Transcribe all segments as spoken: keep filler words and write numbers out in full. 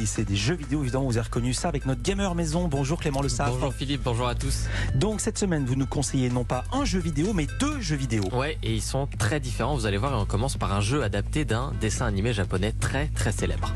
c'est des jeux vidéo, évidemment, vous avez reconnu ça avec notre gamer maison. Bonjour Clément Le Saffre. Bonjour Philippe, bonjour à tous. Donc cette semaine, vous nous conseillez non pas un jeu vidéo, mais deux jeux vidéo. Ouais, et ils sont très différents, vous allez voir, et on commence par un jeu adapté d'un dessin animé japonais très très célèbre.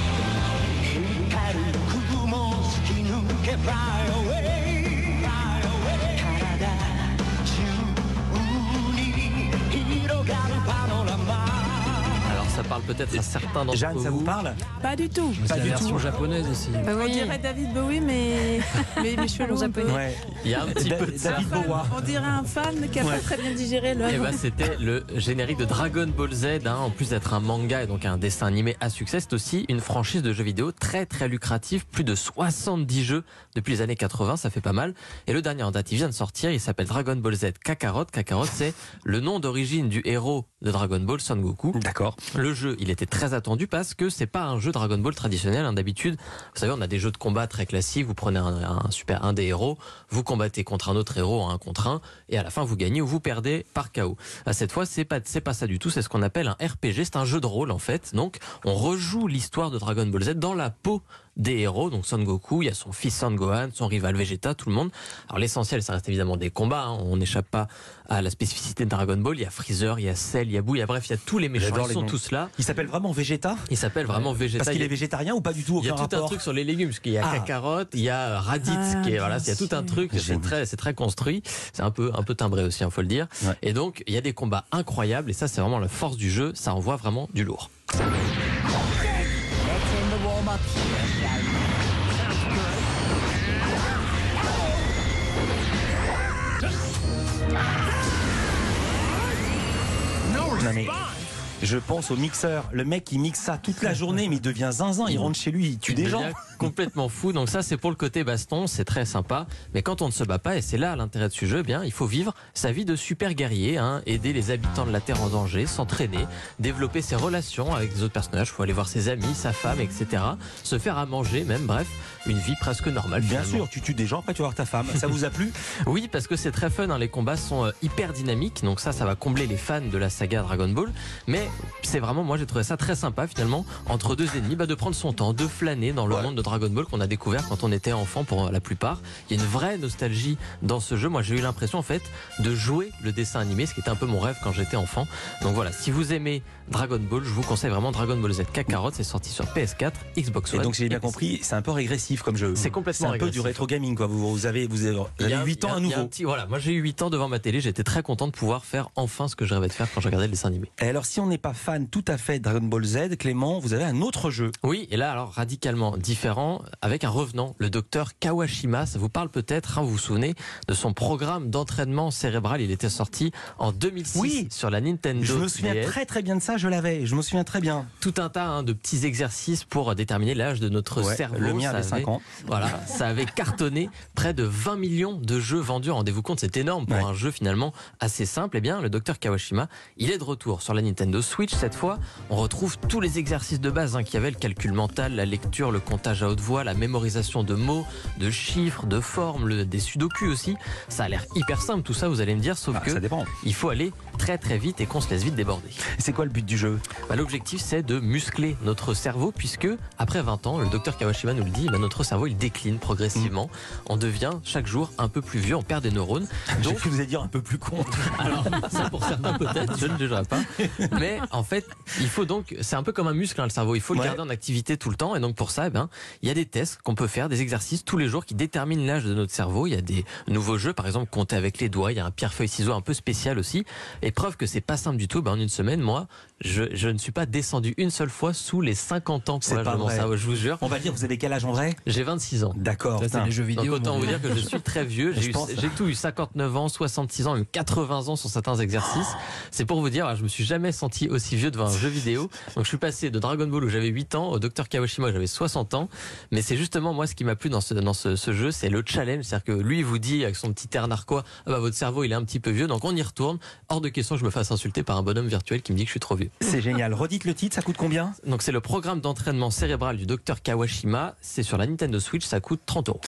Ça parle peut-être à certains d'entre vous. Jeanne, ça vous parle? Pas du tout. Pas la du version tout. japonaise aussi. Bah oui. On dirait David Bowie, mais mais, mais chelou japonais. Ouais. Il y a un petit Da- peu de ça. David Bowie. On dirait un fan qui a Ouais. pas très bien digéré Et l'œuvre. bah, c'était le générique de Dragon Ball Z, hein. En plus d'être un manga et donc un dessin animé à succès, c'est aussi une franchise de jeux vidéo très très lucrative, plus de soixante-dix jeux depuis les années quatre-vingts, ça fait pas mal. Et le dernier en date, il vient de sortir, il s'appelle Dragon Ball Z Kakarot. Kakarot, c'est le nom d'origine du héros de Dragon Ball, Son Goku. D'accord. Le jeu, il était très attendu parce que c'est pas un jeu Dragon Ball traditionnel. Hein. D'habitude, vous savez, on a des jeux de combat très classiques. Vous prenez un, un super un des héros, vous combattez contre un autre héros, un contre un, et à la fin vous gagnez ou vous perdez par K O. Cette fois, c'est pas c'est pas ça du tout. C'est ce qu'on appelle un R P G. C'est un jeu de rôle en fait. Donc, on rejoue l'histoire de Dragon Ball Z dans la peau des héros, donc Son Goku, il y a son fils Son Gohan, son rival Vegeta, tout le monde. Alors l'essentiel, ça reste évidemment des combats, hein. On n'échappe pas à la spécificité de Dragon Ball. Il y a Freezer, il y a Cell, il y a Boo, il y a bref, il y a tous les méchants, J'adore ils les sont noms. tous là. Il s'appelle vraiment Vegeta? Il s'appelle vraiment Vegeta. Parce qu'il Il y est a- végétarien ou pas du tout? il y a Aucun tout un rapport. truc sur les légumes, parce qu'il y a Ah. Kakarot, il y a Raditz, Ah, qui est, voilà, bien il y a tout un sûr. truc, c'est Génial. très, c'est très construit, c'est un peu, un peu timbré aussi, il faut le dire. Ouais. Et donc, il y a des combats incroyables, et ça, c'est vraiment la force du jeu, ça envoie vraiment du lourd. Non mais, je pense au mixeur. Le mec, il mixe ça toute la journée, mais il devient zinzin. Il rentre chez lui, il tue Il des devient gens. complètement fou. Donc ça, c'est pour le côté baston, c'est très sympa. Mais quand on ne se bat pas, et c'est là l'intérêt de ce jeu, eh bien, il faut vivre sa vie de super guerrier, hein, aider les habitants de la Terre en danger, s'entraîner, développer ses relations avec les autres personnages. Il faut aller voir ses amis, sa femme, et cetera. Se faire à manger, même. Bref, une vie presque normale. Bien finalement. sûr, tu tues des gens, après tu vas voir ta femme. Ça vous a plu? Oui, parce que c'est très fun, hein. Les combats sont euh, hyper dynamiques, donc ça, ça va combler les fans de la saga Dragon Ball. Mais c'est vraiment, moi j'ai trouvé ça très sympa finalement, entre deux ennemis, bah, de prendre son temps, de flâner dans le Ouais. monde de Dragon Ball qu'on a découvert quand on était enfant pour la plupart. Il y a une vraie nostalgie dans ce jeu. Moi j'ai eu l'impression en fait de jouer le dessin animé, ce qui était un peu mon rêve quand j'étais enfant. Donc voilà, si vous aimez Dragon Ball, je vous conseille vraiment Dragon Ball Z Kakarot. C'est sorti sur P S quatre, Xbox Et One. donc, si j'ai bien P C. compris, c'est un peu régressif comme jeu. C'est complètement C'est un peu régressif. du rétro gaming, quoi. Vous, vous avez, vous avez, vous Il y avez a- huit ans il y a- à il y a un nouveau. petit- voilà, moi j'ai eu huit ans devant ma télé, j'étais très content de pouvoir faire enfin ce que je rêvais de faire quand je regardais le dessin animé. Et alors, si on n'est pas fan tout à fait de Dragon Ball Z, Clément, vous avez un autre jeu. Oui, et là alors radicalement différent, avec un revenant, le docteur Kawashima. Ça vous parle peut-être, hein, vous vous souvenez de son programme d'entraînement cérébral. Il était sorti en deux mille six Oui. sur la Nintendo Je me souviens D S. très très bien de ça, je l'avais. Je me souviens très bien. Tout un tas, hein, de petits exercices pour déterminer l'âge de notre Ouais, cerveau. le mien Ça avait cinq ans. Voilà, ça avait cartonné près de vingt millions de jeux vendus. Rendez-vous compte, c'est énorme pour Ouais. un jeu finalement assez simple. Eh bien, le docteur Kawashima, il est de retour sur la Nintendo Switch. Cette fois, on retrouve tous les exercices de base, hein, qu'il y avait, le calcul mental, la lecture, le comptage à haute voix, la mémorisation de mots, de chiffres, de formes, le- des sudoku aussi. Ça a l'air hyper simple tout ça, vous allez me dire, sauf Ah, que ça dépend. il faut aller très très vite et qu'on se laisse vite déborder. C'est quoi le but du jeu? Bah, l'objectif, c'est de muscler notre cerveau, puisque après vingt ans, le docteur Kawashima nous le dit, bah, notre cerveau il décline progressivement. On devient chaque jour un peu plus vieux, on perd des neurones. J'ai Donc, cru vous allez dire un peu plus con. alors, ça pour certains peut-être, je ne jugerai pas. Mais en fait, il faut donc, c'est un peu comme un muscle, hein, le cerveau, il faut le Ouais. garder en activité tout le temps. Et donc pour ça, eh ben, il y a des tests qu'on peut faire, des exercices tous les jours qui déterminent l'âge de notre cerveau. Il y a des nouveaux jeux, par exemple, compter avec les doigts. Il y a un pierre-feuille-ciseau un peu spécial aussi. Et preuve que c'est pas simple du tout, ben, en une semaine, moi, je, je ne suis pas descendu une seule fois sous les cinquante ans pour C'est l'âge pas de mon vrai. cerveau, je vous jure. On va dire, vous avez quel âge en vrai? J'ai vingt-six ans. D'accord. Ça, c'est putain. les jeux Donc vidéo. autant mon vous vieux. dire que je suis très vieux. Je J'ai eu- pense. j'ai tout eu, cinquante-neuf ans, soixante-six ans, même quatre-vingts ans sur certains exercices. C'est pour vous dire, alors, je me suis jamais senti aussi vieux devant un jeu vidéo. Donc je suis passé de Dragon Ball où j'avais huit ans au docteur Kawashima où j'avais soixante ans. Mais c'est justement moi ce qui m'a plu dans ce, dans ce, ce jeu, c'est le challenge. C'est-à-dire que lui il vous dit avec son petit air narquois, ah bah, votre cerveau il est un petit peu vieux, donc on y retourne. Hors de question que je me fasse insulter par un bonhomme virtuel qui me dit que je suis trop vieux. C'est génial. Redites le titre, ça coûte combien? Donc c'est le programme d'entraînement cérébral du docteur Kawashima. C'est sur la Nintendo Switch, ça coûte trente euros.